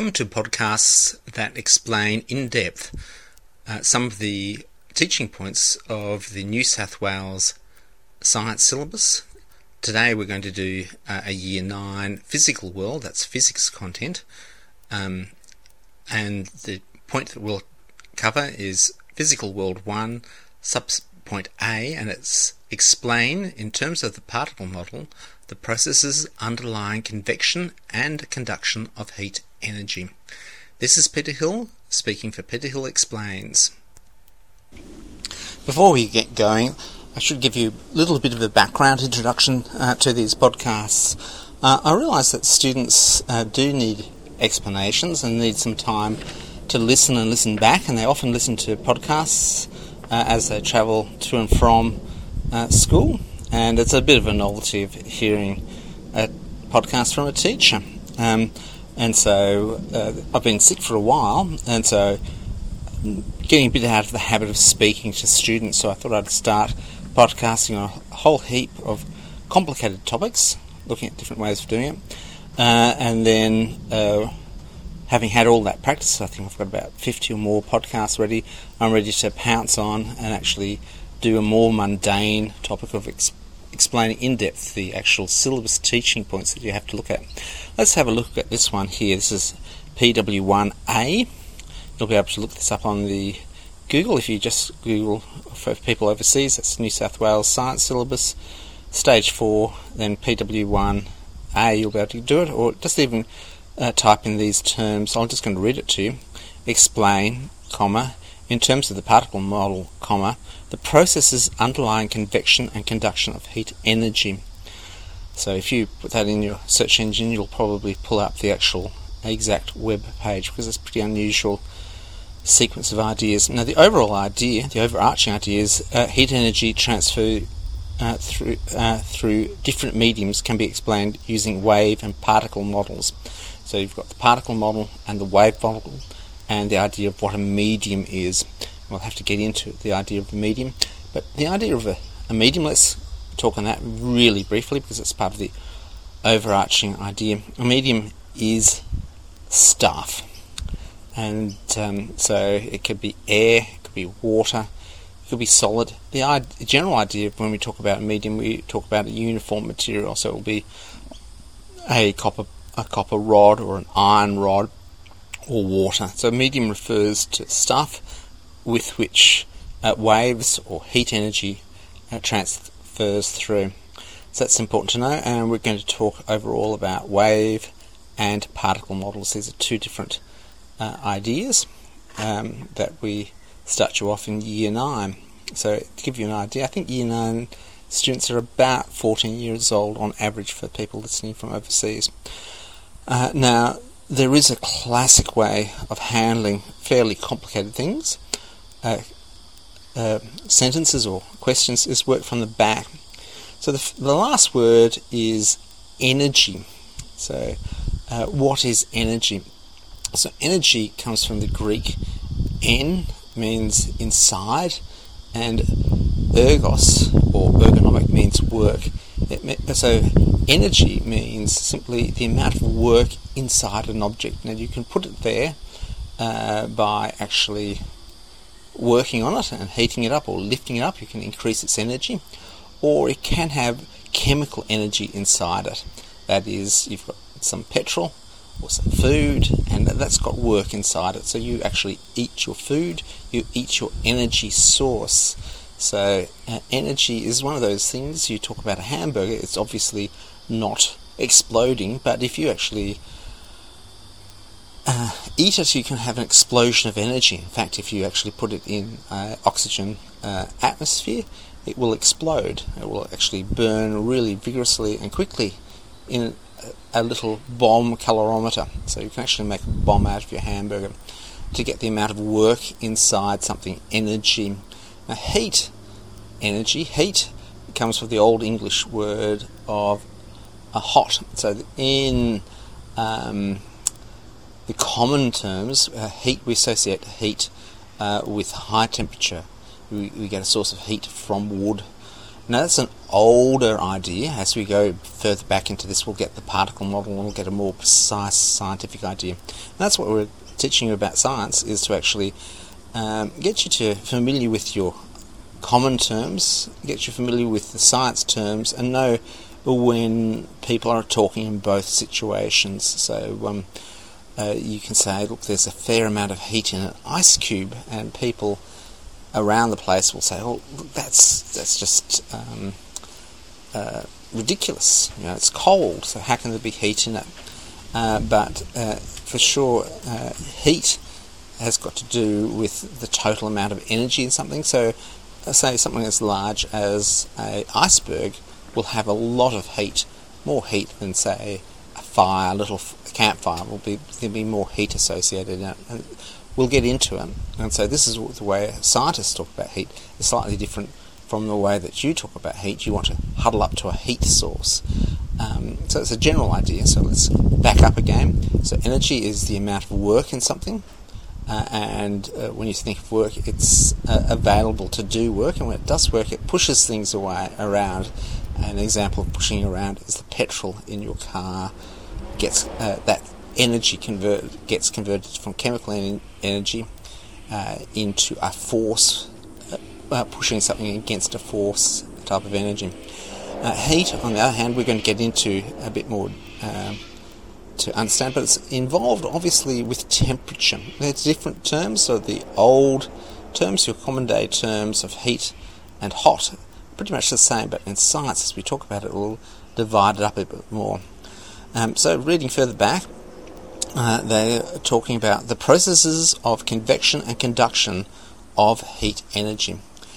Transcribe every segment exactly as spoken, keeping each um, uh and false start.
Welcome to podcasts that explain in depth uh, some of the teaching points of the New South Wales science syllabus. Today we're going to do uh, a Year nine physical world, that's physics content, um, and the point that we'll cover is Physical World one, subpoint A, and it's explain, in terms of the particle model, the processes underlying convection and conduction of heat energy. This is Peter Hill, speaking for Peter Hill Explains. Before we get going, I should give you a little bit of a background introduction uh, to these podcasts. Uh, I realise that students uh, do need explanations and need some time to listen and listen back, and they often listen to podcasts uh, as they travel to and from uh, school, and it's a bit of a novelty of hearing a podcast from a teacher. Um, and so uh, I've been sick for a while, and so getting a bit out of the habit of speaking to students, so I thought I'd start podcasting on a whole heap of complicated topics, looking at different ways of doing it, uh, and then uh, having had all that practice, I think I've got about fifty or more podcasts ready. I'm ready to pounce on and actually do a more mundane topic of ex- explaining in depth the actual syllabus teaching points that you have to look at. Let's have a look at this one here. This is P W one A. You'll be able to look this up on the Google if you just Google for people overseas. That's New South Wales Science Syllabus, Stage four, then P W one A. You'll be able to do it, or just even uh, type in these terms. I'm just going to read it to you. Explain, comma, in terms of the particle model, comma, the processes underlying convection and conduction of heat energy. So if you put that in your search engine, you'll probably pull up the actual exact web page, because it's a pretty unusual sequence of ideas. Now, the overall idea, the overarching idea is uh, heat energy transfer uh, through uh, through different mediums can be explained using wave and particle models. So you've got the particle model and the wave model, and the idea of what a medium is. We'll have to get into the idea of the medium, but the idea of a, a medium, let's talk on that really briefly, because it's part of the overarching idea. A medium is stuff. And um, so it could be air, it could be water, it could be solid. The idea, general idea of when we talk about a medium, we talk about a uniform material. So it will be a copper, a copper rod or an iron rod or water. So a medium refers to stuff with which uh, waves or heat energy uh, transfers through. So that's important to know. And we're going to talk overall about wave and particle models. These are two different Uh, ideas um, that we start you off in Year nine. So to give you an idea, I think Year nine students are about fourteen years old on average for people listening from overseas. Uh, now, there is a classic way of handling fairly complicated things. Uh, uh, sentences or questions is work from the back. So the, f- the last word is energy. So uh, what is energy? So energy comes from the Greek. En means inside, and ergos or ergonomic means work. It me- so energy means simply the amount of work inside an object. Now you can put it there uh, by actually working on it and heating it up or lifting it up. You can increase its energy, or it can have chemical energy inside it. That is, you've got some petrol or some food, and that's got work inside it. So you actually eat your food, you eat your energy source. So uh, energy is one of those things. You talk about a hamburger, it's obviously not exploding, but if you actually uh, eat it, you can have an explosion of energy. In fact, if you actually put it in uh, oxygen uh, atmosphere, it will explode. It will actually burn really vigorously and quickly in a little bomb calorimeter. So you can actually make a bomb out of your hamburger to get the amount of work inside something, energy. Now, heat energy, heat comes from the Old English word of a hot. So in um, the common terms, uh, heat, we associate heat uh, with high temperature. We, we get a source of heat from wood. Now that's an older idea. As we go further back into this, we'll get the particle model and we'll get a more precise scientific idea. And that's what we're teaching you about science, is to actually um, get you to familiar with your common terms, get you familiar with the science terms, and know when people are talking in both situations. So um, uh, you can say, look, there's a fair amount of heat in an ice cube, and people around the place will say, oh, that's that's just um, uh, ridiculous. You know, it's cold, so how can there be heat in it? Uh, but uh, for sure, uh, heat has got to do with the total amount of energy in something. So, uh, say something as large as an iceberg will have a lot of heat, more heat than, say, a fire, a little f- campfire. Will be there'll be more heat associated in it. And we'll get into it. And so this is the way scientists talk about heat. It's slightly different from the way that you talk about heat. You want to huddle up to a heat source. Um, so it's a general idea. So let's back up again. So energy is the amount of work in something. Uh, and uh, when you think of work, it's uh, available to do work. And when it does work, it pushes things away around. An example of pushing around is the petrol in your car. Gets uh, that energy convert gets converted from chemical en- energy uh, into a force, uh, uh, pushing something against a force type of energy. Uh, heat, on the other hand, we're going to get into a bit more um, to understand, but it's involved obviously with temperature. There's different terms, so the old terms, your common day terms of heat and hot, pretty much the same, but in science, as we talk about it, we'll divide it up a bit more. Um, so reading further back, uh, they're talking about the processes of convection and conduction of heat energy.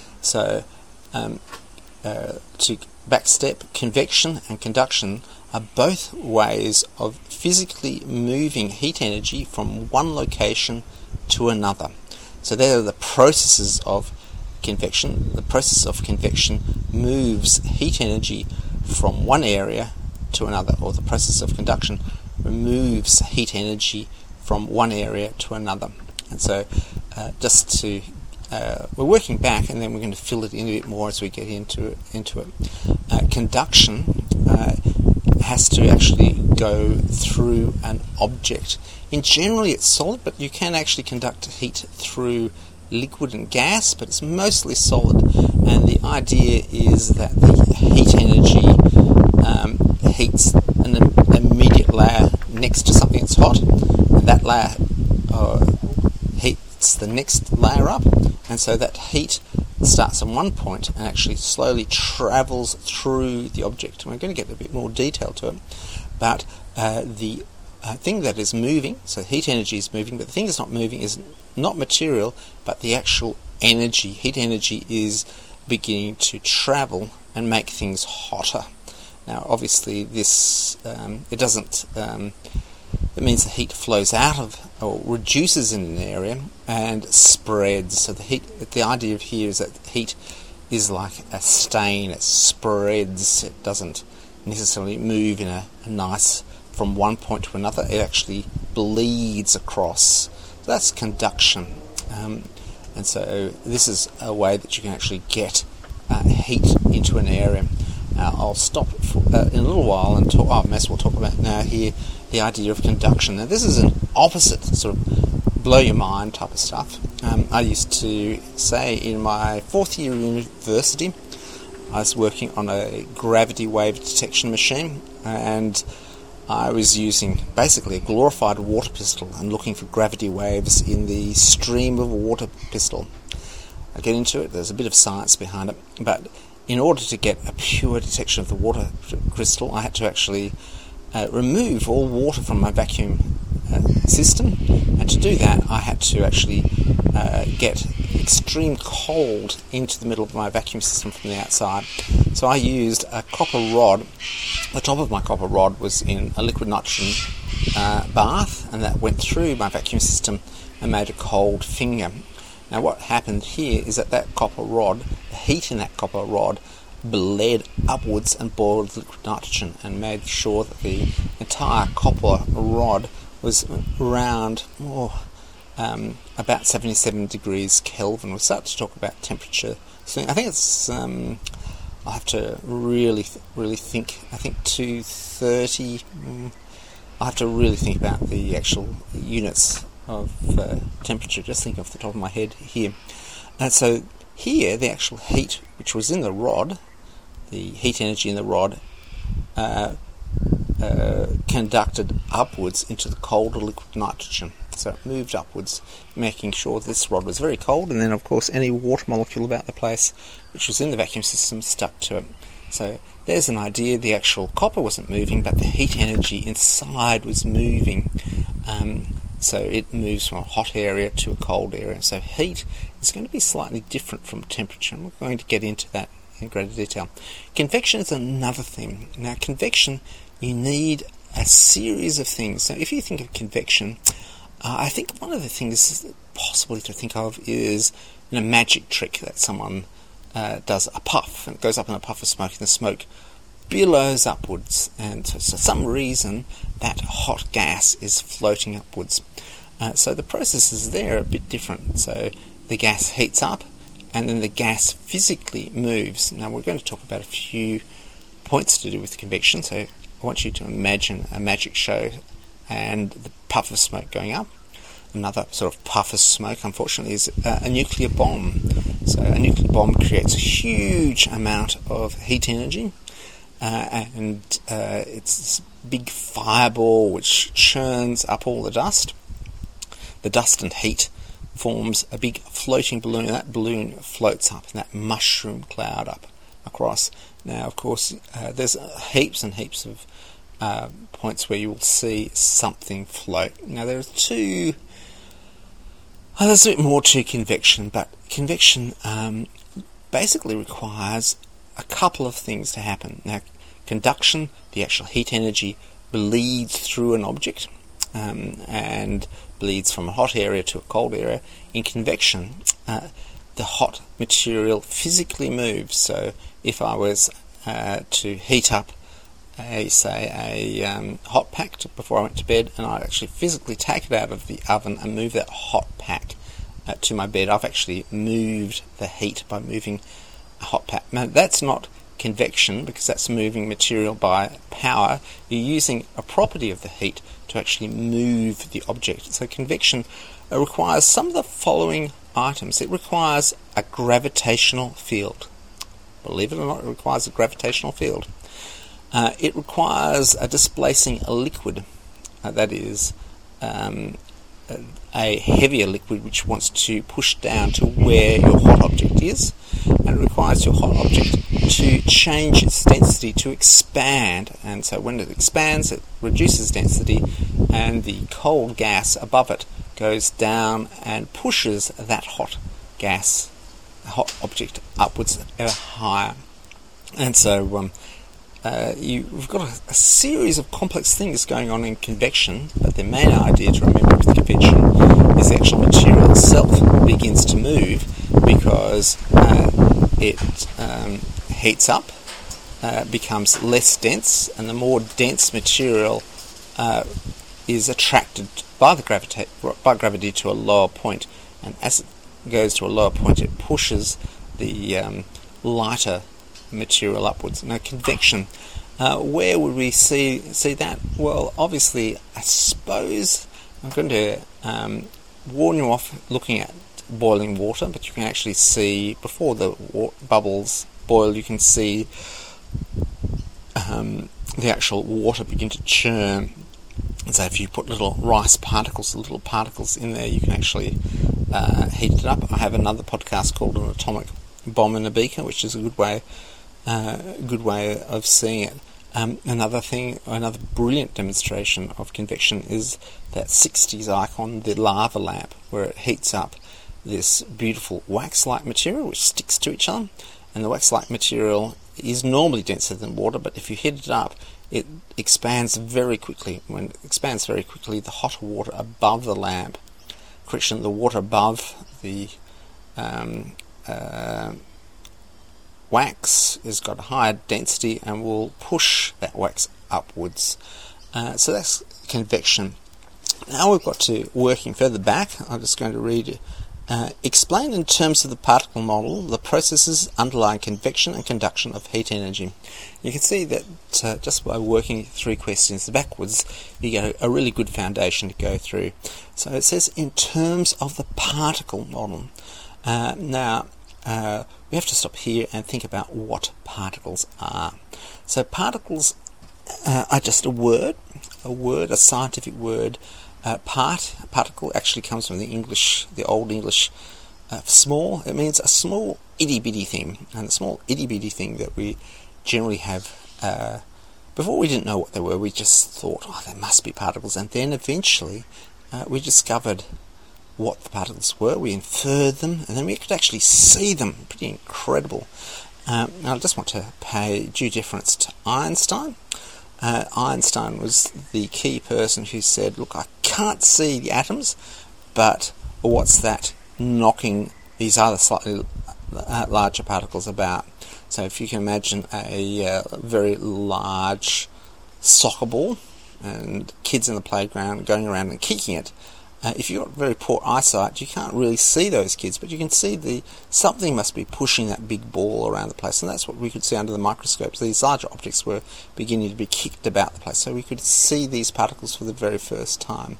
So um, uh, to backstep, convection and conduction are both ways of physically moving heat energy from one location to another. So they are the processes of convection. The process of convection moves heat energy from one area to another, or the process of conduction removes heat energy from one area to another. And so uh, just to uh, we're working back, and then we're going to fill it in a bit more as we get into it. Into it. Uh, conduction uh, has to actually go through an object. In generally it's solid, but you can actually conduct heat through liquid and gas, but it's mostly solid. And the idea is that the heat energy um, heats an immediate layer next to something that's hot, and that layer uh, heats the next layer up, and so that heat starts at one point and actually slowly travels through the object. And we're going to get a bit more detail to it, but uh, the uh, thing that is moving, so heat energy is moving, but the thing that's not moving is not material, but the actual energy. Heat energy is beginning to travel and make things hotter. Now, obviously, this um, it doesn't. Um, it means the heat flows out of or reduces in an area and spreads. So the heat. The idea of here is that heat is like a stain. It spreads. It doesn't necessarily move in a, a nice from one point to another. It actually bleeds across. So that's conduction. Um, and so this is a way that you can actually get uh, heat into an area. Uh, I'll stop for, uh, in a little while and talk. Oh, Mess, we'll talk about now here the idea of conduction. Now, this is an opposite sort of blow your mind type of stuff. Um, I used to say in my fourth year of university, I was working on a gravity wave detection machine, and I was using basically a glorified water pistol and looking for gravity waves in the stream of a water pistol. I'll get into it. There's a bit of science behind it, but in order to get a pure detection of the water crystal, I had to actually uh, remove all water from my vacuum uh, system, and to do that I had to actually uh, get extreme cold into the middle of my vacuum system from the outside. So I used a copper rod. The top of my copper rod was in a liquid nitrogen uh, bath, and that went through my vacuum system and made a cold finger. Now what happened here is that that copper rod, the heat in that copper rod, bled upwards and boiled liquid nitrogen and made sure that the entire copper rod was around oh, um, about seventy-seven degrees Kelvin. We'll start to talk about temperature. So I think it's um, I'll have to really, really think. I think two thirty. Mm, I'll have to really think about the actual units of uh, temperature. Just think off the top of my head here. And so here, the actual heat which was in the rod, the heat energy in the rod, uh, uh, conducted upwards into the colder liquid nitrogen. So it moved upwards, making sure this rod was very cold, and then of course any water molecule about the place which was in the vacuum system stuck to it. So there's an idea. The actual copper wasn't moving, but the heat energy inside was moving. Um, so it moves from a hot area to a cold area. So heat is going to be slightly different from temperature, and we're going to get into that in greater detail. Convection is another thing. Now convection, you need a series of things. So if you think of convection, uh, I think one of the things possibly to think of is you know, magic trick that someone uh, does a puff, and it goes up in a puff of smoke, and the smoke billows upwards, and for some reason that hot gas is floating upwards. Uh, so the processes there are a bit different. So the gas heats up, and then the gas physically moves. Now we're going to talk about a few points to do with convection, so I want you to imagine a magic show and the puff of smoke going up. Another sort of puff of smoke, unfortunately, is uh, a nuclear bomb. So a nuclear bomb creates a huge amount of heat energy, uh, and uh, it's this big fireball which churns up all the dust. The dust and heat forms a big floating balloon, and that balloon floats up, and that mushroom cloud up across. Now, of course, uh, there's heaps and heaps of uh, points where you will see something float. Now, there are two... Oh, there's a bit more to convection, but convection um, basically requires a couple of things to happen. Now, conduction, the actual heat energy, bleeds through an object, um, and bleeds from a hot area to a cold area. In convection, uh, the hot material physically moves. So if I was uh, to heat up, a, say, a um, hot pack to, before I went to bed, and I'd actually physically take it out of the oven and move that hot pack uh, to my bed, I've actually moved the heat by moving a hot pack. Now that's not convection, because that's moving material by power. You're using a property of the heat to actually move the object. So convection uh, requires some of the following items. It requires a gravitational field. Believe it or not, it requires a gravitational field. Uh, it requires a displacing a liquid, uh, that is um, a, a heavier liquid which wants to push down to where your hot object is, and it requires your hot object to change its density, to expand, and so when it expands it reduces density, and the cold gas above it goes down and pushes that hot gas, hot object upwards ever higher. And so um, uh, you've got a, a series of complex things going on in convection, but the main idea to remember with convection is the actual material itself begins to move because uh, it um, heats up, uh, becomes less dense, and the more dense material uh, is attracted by the gravita- by gravity to a lower point, and as it goes to a lower point it pushes the um, lighter material upwards. Now convection, uh, where would we see see that? Well, obviously I suppose I'm going to um, warn you off looking at boiling water, but you can actually see before the wa- bubbles boil, you can see um, the actual water begin to churn. And so if you put little rice particles, little particles in there, you can actually uh, heat it up. I have another podcast called An Atomic Bomb in a Beaker, which is a good way, uh, good way of seeing it. Um, another thing, another brilliant demonstration of convection is that sixties icon, the lava lamp, where it heats up this beautiful wax-like material which sticks to each other, and the wax-like material is normally denser than water, but if you heat it up, it expands very quickly. When it expands very quickly, the hotter water above the lamp, correction, the water above the um, uh, wax has got a higher density and will push that wax upwards. Uh, so that's convection. Now we've got to working further back. I'm just going to read Uh, explain in terms of the particle model the processes underlying convection and conduction of heat energy. You can see that uh, just by working three questions backwards, you get a, a really good foundation to go through. So it says in terms of the particle model. Uh, now, uh, we have to stop here and think about what particles are. So particles uh, are just a word, a word, a scientific word. Uh, part, particle actually comes from the English, the Old English, uh, small. It means a small itty-bitty thing. And the small itty-bitty thing that we generally have, uh, before we didn't know what they were, we just thought, oh, they must be particles. And then eventually uh, we discovered what the particles were, we inferred them, and then we could actually see them. Pretty incredible. Um, now I just want to pay due deference to Einstein. Uh, Einstein was the key person who said, look, I can't see the atoms, but what's that knocking these other slightly uh, larger particles about? So if you can imagine a uh, very large soccer ball and kids in the playground going around and kicking it, Uh, if you've got very poor eyesight, you can't really see those kids, but you can see the something must be pushing that big ball around the place, and that's what we could see under the microscopes. These larger objects were beginning to be kicked about the place, so we could see these particles for the very first time.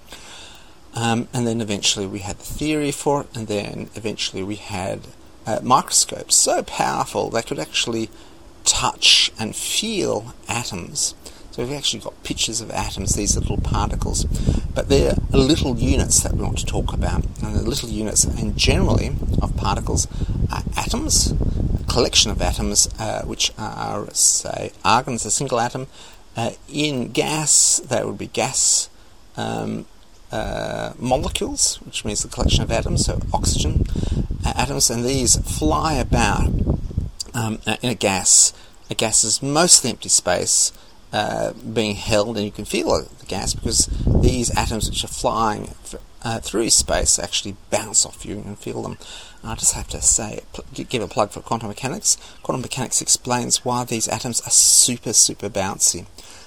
Um, and then eventually we had the theory for it, and then eventually we had uh, microscopes so powerful they could actually touch and feel atoms. So we've actually got pictures of atoms, these little particles, but they're little units that we want to talk about. And the little units, and generally, of particles are atoms, a collection of atoms, uh, which are, say, argon is a single atom. Uh, in gas, they would be gas um, uh, molecules, which means the collection of atoms, so oxygen uh, atoms, and these fly about um, in a gas. A gas is mostly empty space, Uh, being held, and you can feel the gas because these atoms which are flying uh, through space actually bounce off you and feel them. And I just have to say, give a plug for quantum mechanics. Quantum mechanics explains why these atoms are super, super bouncy.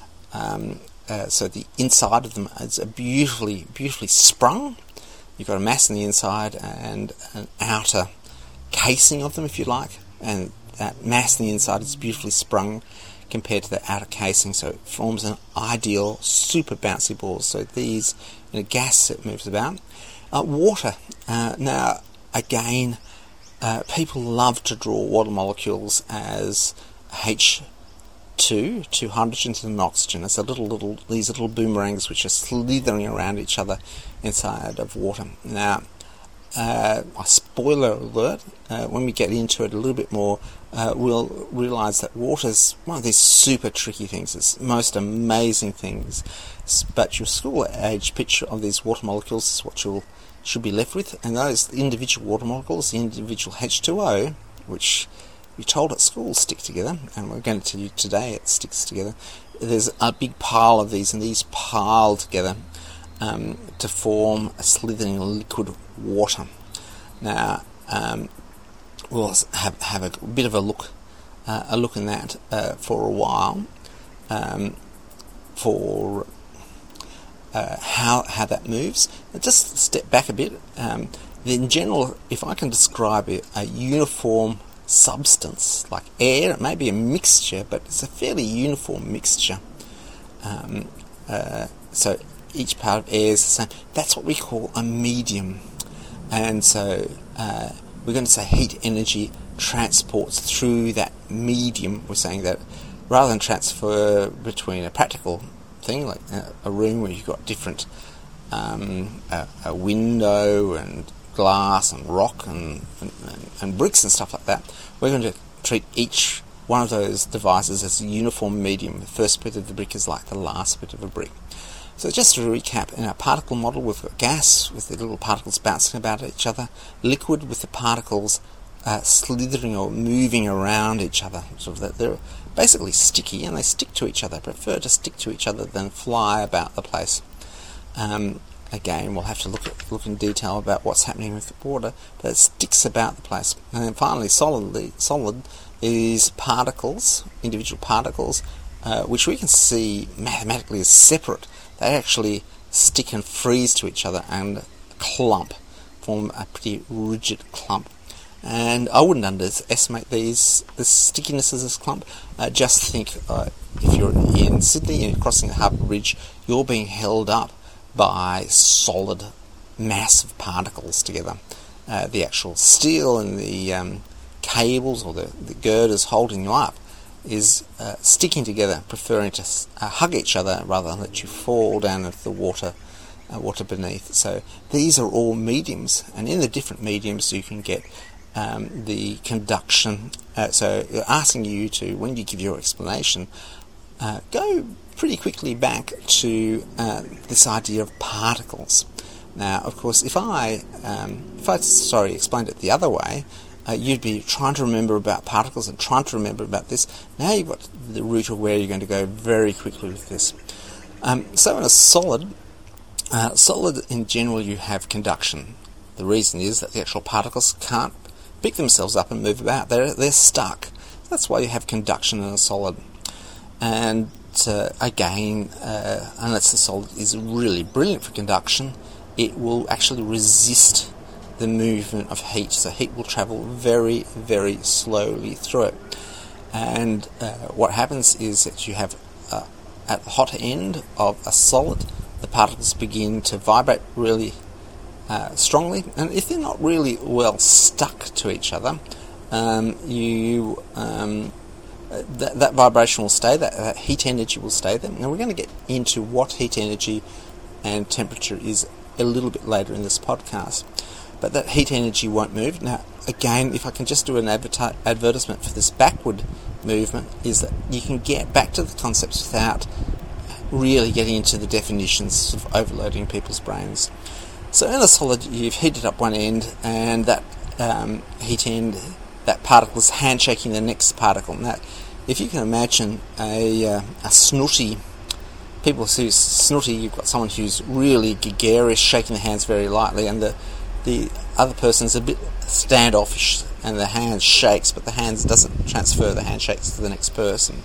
Um, uh, so the inside of them is a beautifully, beautifully sprung. You've got a mass on the inside and an outer casing of them, if you like, and that mass on the inside is beautifully sprung compared to the outer casing, so it forms an ideal super bouncy ball. So these, in a gas, it moves about. Uh, water. Uh, now, again, uh, people love to draw water molecules as H two, two hydrogens and an oxygen. It's a little, little, these little boomerangs which are slithering around each other inside of water. Now, uh, a spoiler alert, uh, when we get into it a little bit more, Uh, we'll realise that water is one of these super tricky things. It's most amazing things. But your school-age picture of these water molecules is what you should be left with. And those individual water molecules, the individual H two O, which you're told at school stick together, and we're going to tell you today it sticks together. There's a big pile of these, and these pile together um, to form a slithering liquid water. Now, um, we'll have have a bit of a look, uh, a look in that uh, for a while, um, for uh, how how that moves. And just step back a bit. Um, in general, if I can describe it, a uniform substance like air, it may be a mixture, but it's a fairly uniform mixture. Um, uh, so each part of air is the same. That's what we call a medium, and so. Uh, We're going to say heat energy transports through that medium. We're saying that rather than transfer between a practical thing, like a room where you've got different, um, a, a window and glass and rock and, and, and bricks and stuff like that, we're going to treat each one of those devices as a uniform medium. The first bit of the brick is like the last bit of a brick. So just to recap, in our particle model, we've got gas with the little particles bouncing about each other, liquid with the particles uh, slithering or moving around each other. So that they're basically sticky and they stick to each other, prefer to stick to each other than fly about the place. Um, again, we'll have to look at, look in detail about what's happening with the water, but it sticks about the place. And then finally, solidly, solid is particles, individual particles, uh, which we can see mathematically as separate. They actually stick and freeze to each other and clump form a pretty rigid clump. And I wouldn't underestimate these the stickiness of this clump. Uh, just think, uh, if you're in Sydney and you're crossing the Harbour Bridge, you're being held up by solid, massive particles together. Uh, the actual steel and the um, cables or the, the girders holding you up is uh, sticking together, preferring to uh, hug each other rather than let you fall down into the water uh, water beneath. So these are all mediums, and in the different mediums you can get um, the conduction. Uh, so asking you to, when you give your explanation, uh, go pretty quickly back to uh, this idea of particles. Now, of course, if I, um, if I, sorry, explained it the other way, uh, you'd be trying to remember about particles and trying to remember about this. Now you've got the route of where you're going to go very quickly with this. Um, so in a solid, uh, solid in general, you have conduction. The reason is that the actual particles can't pick themselves up and move about. They're they're stuck. That's why you have conduction in a solid. And uh, again, uh, unless the solid is really brilliant for conduction, it will actually resist the movement of heat. So heat will travel very, very slowly through it. And uh, what happens is that you have, uh, at the hot end of a solid, the particles begin to vibrate really uh, strongly. And if they're not really well stuck to each other, um, you um, th- that vibration will stay, that, that heat energy will stay there. Now we're going to get into what heat energy and temperature is a little bit later in this podcast. But that heat energy won't move. Now, again, if I can just do an adver- advertisement for this backward movement, is that you can get back to the concepts without really getting into the definitions, sort of overloading people's brains. So in a solid, you've heated up one end, and that um, heat end, that particle is handshaking the next particle. Now, if you can imagine a, uh, a snooty, people who's snooty, you've got someone who's really gregarious, shaking their hands very lightly, and the the other person's a bit standoffish and the hand shakes, but the hands doesn't transfer the handshakes to the next person.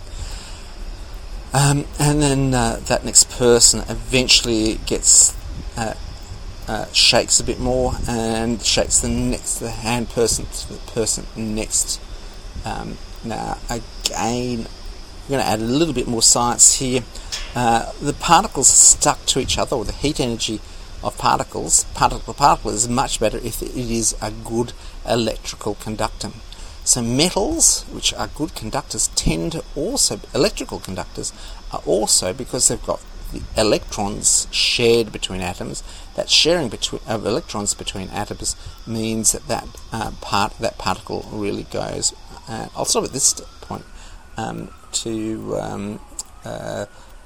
Um, and then uh, that next person eventually gets uh, uh, shakes a bit more and shakes the next the hand person to the person next. Um, now again, we're going to add a little bit more science here. Uh, the particles stuck to each other, or the heat energy of particles, particle to particle, is much better if it is a good electrical conductor. So metals, which are good conductors, tend to also, electrical conductors, are also, because they've got the electrons shared between atoms, that sharing between, of electrons between atoms means that that, uh, part, that particle really goes. Uh, I'll stop at this point um, to um, uh,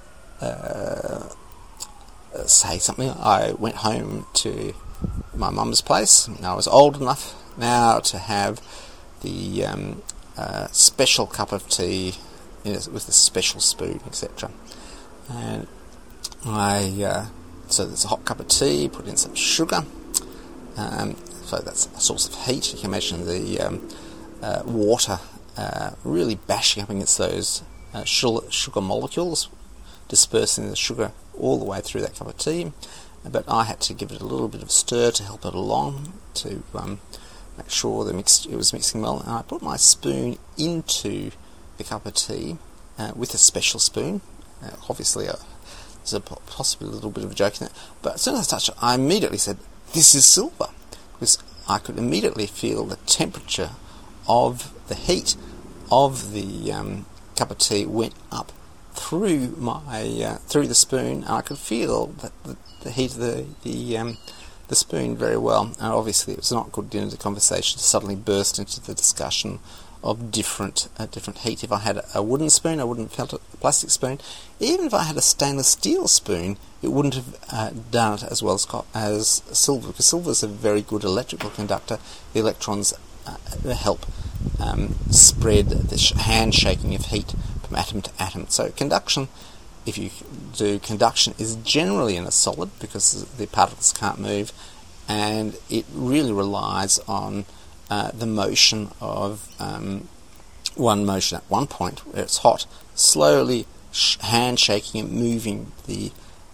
uh, say something. I went home to my mum's place. I was old enough now to have the um, uh, special cup of tea, you know, with a special spoon, et cetera. And I uh, so there's a hot cup of tea, put in some sugar. Um, so that's a source of heat. You can imagine the um, uh, water uh, really bashing up against those uh, sugar, sugar molecules, dispersing the sugar all the way through that cup of tea. But I had to give it a little bit of stir to help it along, to um, make sure the mix, it was mixing well. And I put my spoon into the cup of tea uh, with a special spoon. Uh, obviously, uh, there's a possibly a little bit of a joke in it. But as soon as I touched it, I immediately said, "This is silver," because I could immediately feel the temperature of the heat of the um, cup of tea went up through my uh, through the spoon, and I could feel that the, the heat of the the, um, the spoon very well. And obviously, it was not good in the conversation to suddenly burst into the discussion of different uh, different heat. If I had a wooden spoon, I wouldn't have felt it. A plastic spoon, even if I had a stainless steel spoon, it wouldn't have uh, done it as well as as silver, because silver is a very good electrical conductor. The electrons uh, help um, spread the sh- handshaking of heat from atom to atom. So conduction, if you do conduction, is generally in a solid because the particles can't move, and it really relies on uh, the motion of um, one motion at one point where it's hot, slowly sh- handshaking and moving the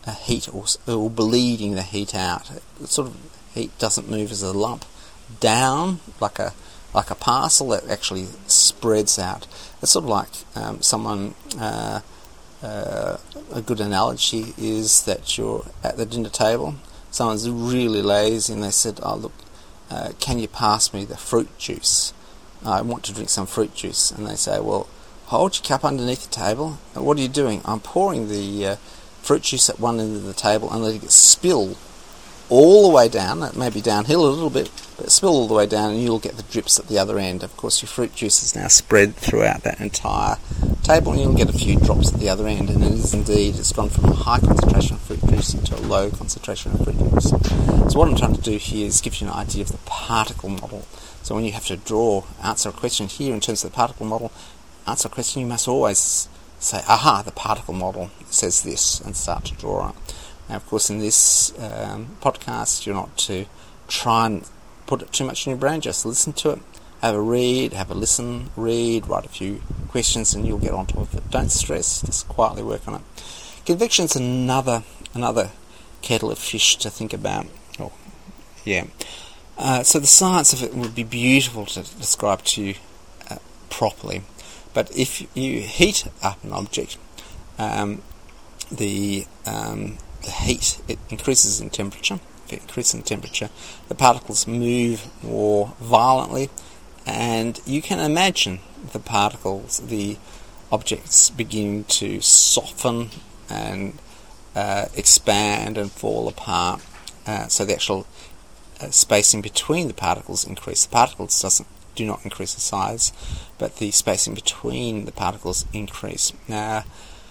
uh, heat or, or bleeding the heat out. It sort of heat doesn't move as a lump down like a like a parcel. It actually spreads out. It's sort of like um, someone. Uh, uh, a good analogy is that you're at the dinner table. Someone's really lazy, and they said, "Oh look, uh, can you pass me the fruit juice? I want to drink some fruit juice." And they say, "Well, hold your cup underneath the table. And what are you doing?" "I'm pouring the uh, fruit juice at one end of the table and letting it spill all the way down. It may be downhill a little bit, but spill all the way down, and you'll get the drips at the other end. Of course, your fruit juice is now spread throughout that entire table, and you'll get a few drops at the other end. And it is indeed, it's gone from a high concentration of fruit juice to a low concentration of fruit juice." So what I'm trying to do here is give you an idea of the particle model. So when you have to draw, answer a question here in terms of the particle model, answer a question, you must always say, "Aha, the particle model says this," and start to draw it. Now, of course, in this um, podcast, you're not to try and put it too much in your brain. Just listen to it, have a read, have a listen, read, write a few questions, and you'll get on top of it. Don't stress, just quietly work on it. Convection's another another kettle of fish to think about. Oh, yeah. Uh, so the science of it would be beautiful to describe to you uh, properly. But if you heat up an object, um, the um, the heat, it increases in temperature. If it increases in temperature, the particles move more violently, and you can imagine the particles, the objects beginning to soften and uh, expand and fall apart. Uh, so the actual uh, spacing between the particles increase. The particles doesn't do not increase in size, but the spacing between the particles increase. Now,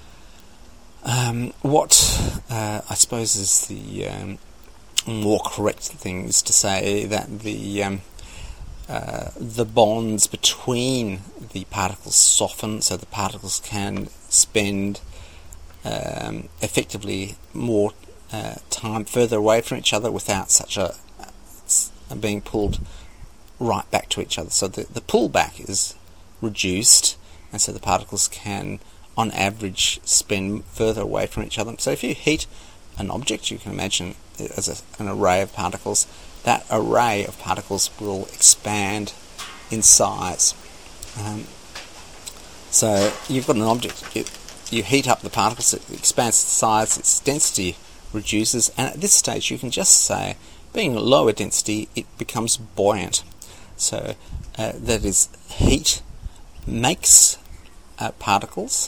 Um, what uh, I suppose is the um, more correct thing is to say that the um, uh, the bonds between the particles soften, so the particles can spend um, effectively more uh, time further away from each other without such a uh, being pulled right back to each other. So the, the pullback is reduced, and so the particles can on average spin further away from each other. So if you heat an object, you can imagine it as a, an array of particles. That array of particles will expand in size. Um, so you've got an object, you, you heat up the particles, it expands in size, its density reduces, and at this stage you can just say, being lower density, it becomes buoyant. So uh, that is, heat makes uh, particles,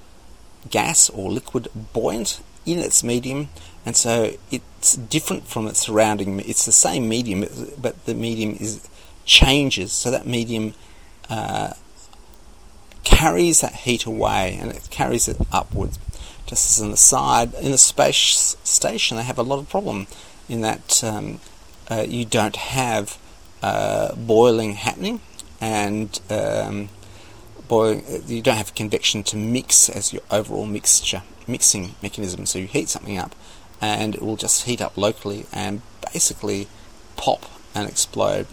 gas or liquid, buoyant in its medium, and so it's different from its surrounding. It's the same medium, but the medium is changes, so that medium uh, carries that heat away, and it carries it upwards. Just as an aside, in the space station they have a lot of problem in that um, uh, you don't have uh, boiling happening, and um, Boiling, you don't have convection to mix as your overall mixture mixing mechanism. So you heat something up, and it will just heat up locally and basically pop and explode.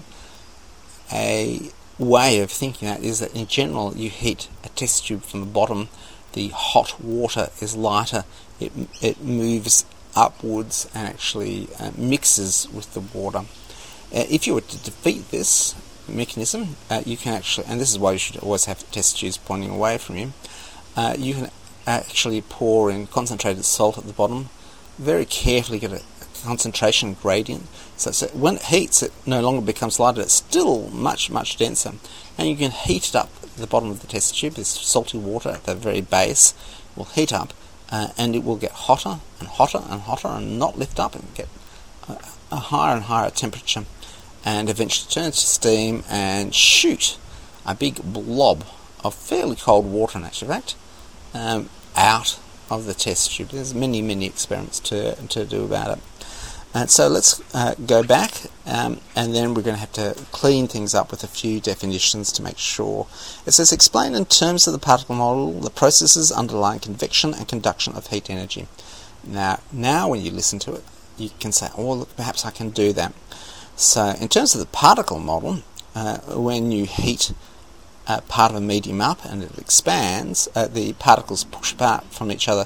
A way of thinking that is that in general, you heat a test tube from the bottom. The hot water is lighter. It it moves upwards and actually uh, mixes with the water. Uh, if you were to defeat this mechanism, uh, you can actually, and this is why you should always have test tubes pointing away from you, uh, you can actually pour in concentrated salt at the bottom, very carefully get a concentration gradient, so, so when it heats it no longer becomes lighter, it's still much much denser, and you can heat it up at the bottom of the test tube. This salty water at the very base will heat up, uh, and it will get hotter and hotter and hotter and not lift up and get a, a higher and higher temperature, and eventually turn to steam and shoot a big blob of fairly cold water, in actual fact, um, out of the test tube. There's many, many experiments to to do about it. And so let's uh, go back, um, and then we're going to have to clean things up with a few definitions to make sure. It says, explain in terms of the particle model the processes underlying convection and conduction of heat energy. Now, now when you listen to it, you can say, oh, look, perhaps I can do that. So in terms of the particle model, uh, when you heat uh, part of a medium up and it expands, uh, the particles push apart from each other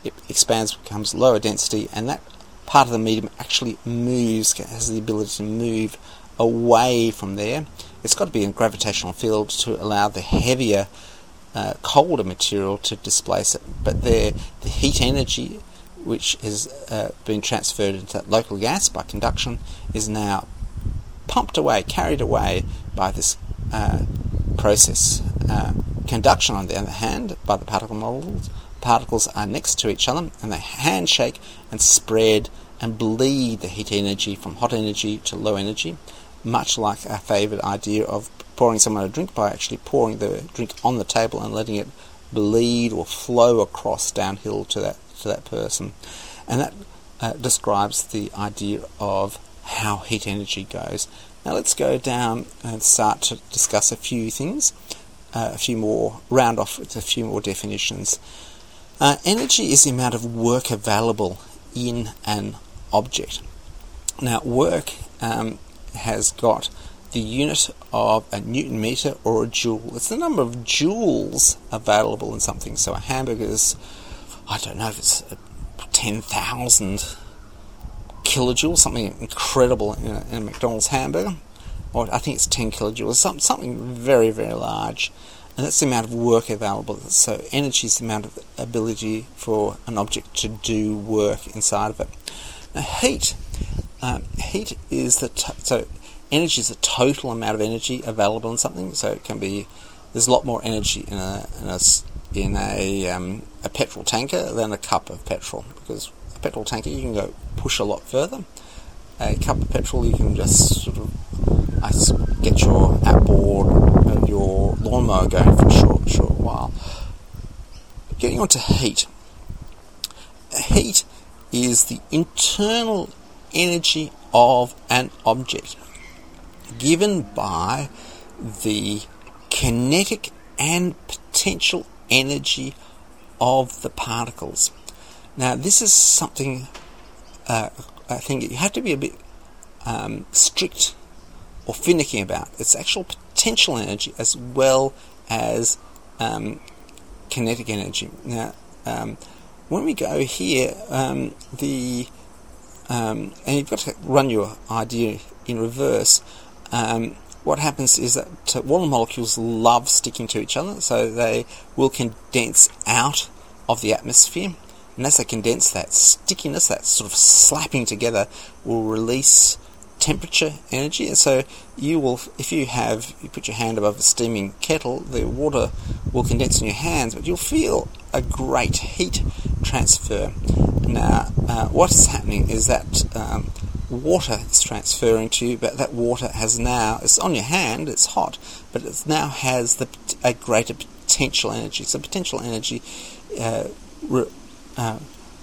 it expands, becomes lower density, and that part of the medium actually moves, has the ability to move away from there. It's got to be in gravitational field to allow the heavier, uh, colder material to displace it. But the the heat energy, which has uh, been transferred into local gas by conduction, is now pumped away, carried away by this uh, process. Uh, conduction, on the other hand, by the particle models, particles are next to each other and they handshake and spread and bleed the heat energy from hot energy to low energy, much like our favourite idea of pouring someone a drink by actually pouring the drink on the table and letting it bleed or flow across downhill to that to that person. And that uh, describes the idea of how heat energy goes. Now let's go down and start to discuss a few things, uh, a few more, round off with a few more definitions. Uh, energy is the amount of work available in an object. Now, work um, has got the unit of a Newton meter or a joule. It's the number of joules available in something. So a hamburger is, I don't know if it's ten thousand kilojoules, something incredible in a, in a McDonald's hamburger, or I think it's ten kilojoules, something, something very, very large. And that's the amount of work available. So energy is the amount of ability for an object to do work inside of it. Now heat, um, heat is the to- so energy is the total amount of energy available in something. So it can be, there's a lot more energy in a in a in a, um, a petrol tanker than a cup of petrol, because a petrol tanker you can go push a lot further. A cup of petrol you can just sort of I get your outboard of your lawnmower going for a short, short while. Getting on to heat. Heat is the internal energy of an object given by the kinetic and potential energy of the particles. Now, this is something uh, I think you have to be a bit um, strict or finicky about. It's actual potential energy as well as um, kinetic energy. Now, um, when we go here, um, the um, and you've got to run your idea in reverse. Um, what happens is that water molecules love sticking to each other, so they will condense out of the atmosphere. And as they condense, that stickiness, that sort of slapping together, will release temperature energy. And so you will, if you have, you put your hand above a steaming kettle, the water will condense in your hands, but you'll feel a great heat transfer. Now, uh, what's happening is that um, water is transferring to you, but that water has now, it's on your hand, it's hot, but it now has the a greater potential energy. So potential energy uh, re, uh,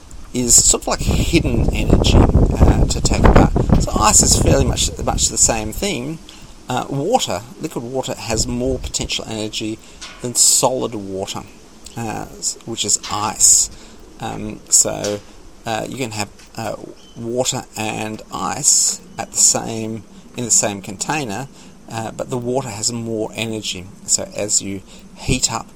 is sort of like hidden energy uh, to take apart. So ice is fairly much much the same thing. Uh, water, liquid water, has more potential energy than solid water, uh, which is ice. Um, so uh, you can have uh, water and ice at the same in the same container, uh, but the water has more energy. So as you heat up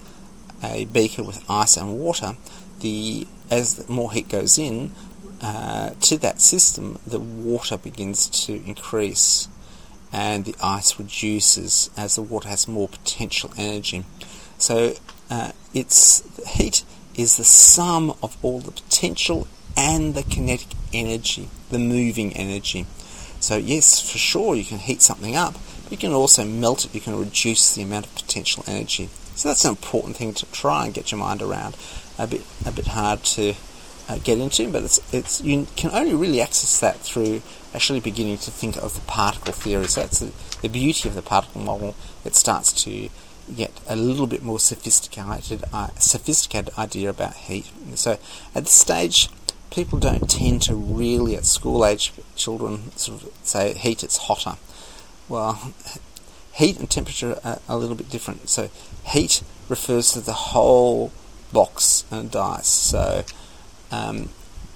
a beaker with ice and water, the as more heat goes in uh, to that system, the water begins to increase and the ice reduces as the water has more potential energy. So uh, it's heat is the sum of all the potential and the kinetic energy, the moving energy. So yes, for sure you can heat something up, but you can also melt it, you can reduce the amount of potential energy. So that's an important thing to try and get your mind around. A bit a bit hard to uh, get into, but it's it's you can only really access that through actually beginning to think of the particle theory. So that's the, the beauty of the particle model. It starts to get a little bit more sophisticated uh, sophisticated idea about heat. So at this stage, people don't tend to really, at school age children, sort of say heat, it's hotter. Well, heat and temperature are a little bit different. So heat refers to the whole box and dice. So um,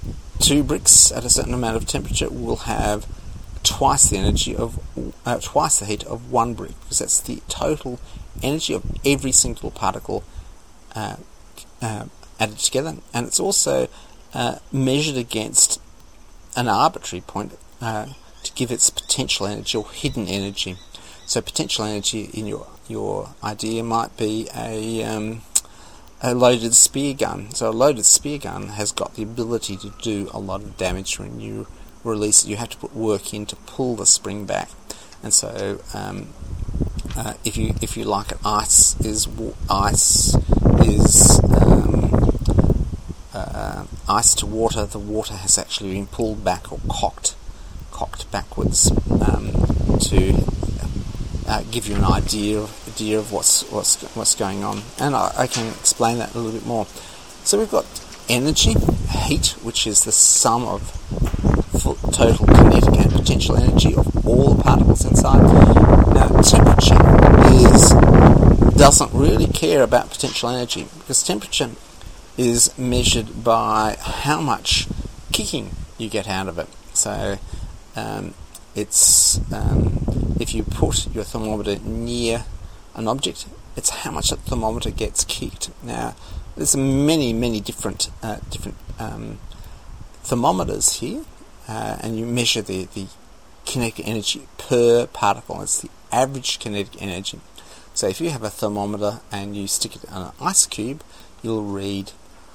two bricks at a certain amount of temperature will have twice the energy of uh, twice the heat of one brick, because that's the total energy of every single particle uh, uh, added together, and it's also uh, measured against an arbitrary point uh, to give its potential energy or hidden energy. So potential energy in your your idea might be a um, a loaded spear gun. So a loaded spear gun has got the ability to do a lot of damage when you release it. You have to put work in to pull the spring back, and so um, uh, if you if you like it, ice is ice is um, uh, ice to water. The water has actually been pulled back or cocked cocked backwards um, to uh, give you an idea of, idea of what's what's what's going on, and I, I can explain that a little bit more. So we've got energy, heat, which is the sum of total kinetic and potential energy of all the particles inside. Now, temperature is doesn't really care about potential energy, because temperature is measured by how much kicking you get out of it. So um, it's um, if you put your thermometer near an object, it's how much the thermometer gets kicked. Now, there's many, many different uh, different um, thermometers here, uh, and you measure the, the kinetic energy per particle. It's the average kinetic energy. So if you have a thermometer and you stick it on an ice cube, you'll read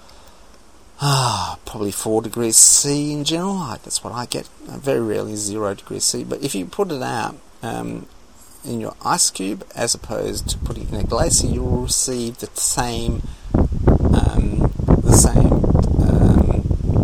ah, probably four degrees C in general. That's what I get. Very rarely zero degrees C. But if you put it out um, in your ice cube, as opposed to putting it in a glacier, you'll receive the same um, the same um,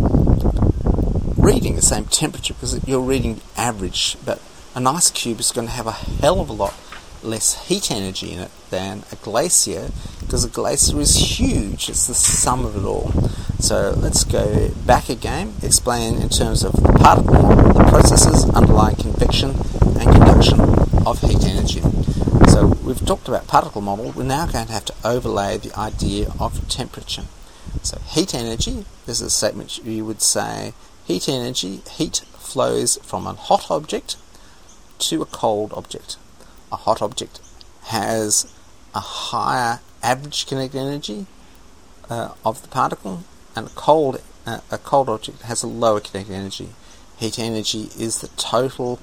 reading, the same temperature, because you're reading the average. But an ice cube is going to have a hell of a lot less heat energy in it than a glacier, because a glacier is huge. It's the sum of it all. So let's go back again, explain in terms of the particle model, the processes underlying convection and conduction of heat energy. So we've talked about particle model. We're now going to have to overlay the idea of temperature. So heat energy, this is a statement you would say, heat energy, heat flows from a hot object to a cold object. A hot object has a higher average kinetic energy uh, of the particle, and a cold uh, a cold object has a lower kinetic energy. Heat energy is the total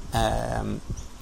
um,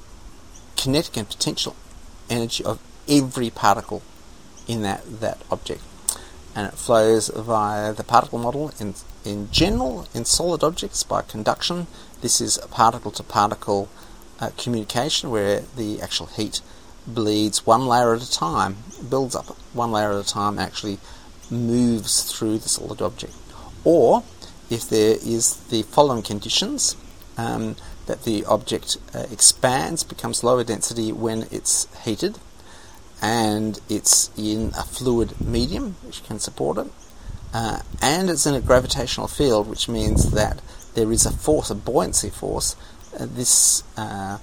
kinetic and potential energy of every particle in that, that object, and it flows via the particle model. In in general, in solid objects, by conduction. This is a particle to particle Uh, communication, where the actual heat bleeds one layer at a time, builds up one layer at a time, actually moves through the solid object. Or if there is the following conditions, um, that the object uh, expands, becomes lower density when it's heated, and it's in a fluid medium which can support it, uh, and it's in a gravitational field, which means that there is a force, a buoyancy force. Uh, this uh,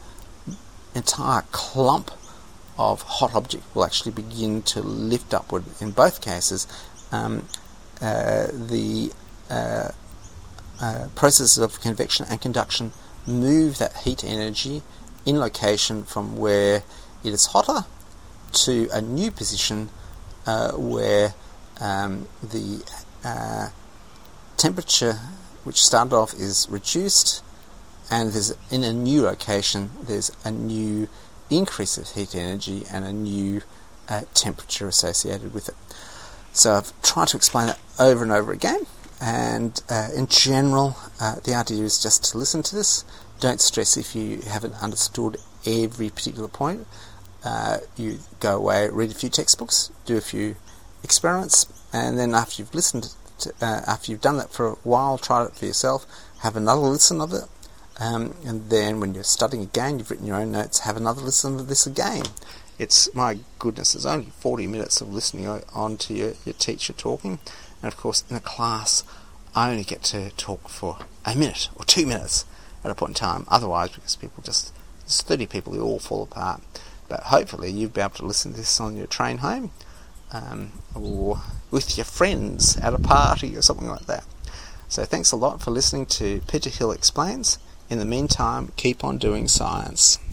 entire clump of hot object will actually begin to lift upward. In both cases, um, uh, the uh, uh, processes of convection and conduction move that heat energy in location from where it is hotter to a new position uh, where um, the uh, temperature which started off is reduced, and there's in a new location there's a new increase of heat energy and a new uh, temperature associated with it. So I've tried to explain it over and over again, and uh, in general uh, the idea is just to listen to this. Don't stress if you haven't understood every particular point. Uh, you go away, read a few textbooks, do a few experiments, and then after you've listened to, uh, after you've done that for a while, try it for yourself, have another listen of it. Um, and then when you're studying again, you've written your own notes, have another listen to this again. It's, my goodness, it's only forty minutes of listening on to your, your teacher talking. And of course, in a class, I only get to talk for a minute or two minutes at a point in time. Otherwise, because people just, there's thirty people who all fall apart. But hopefully you'll be able to listen to this on your train home, um, or with your friends at a party or something like that. So thanks a lot for listening to Peter Hill Explains. In the meantime, keep on doing science.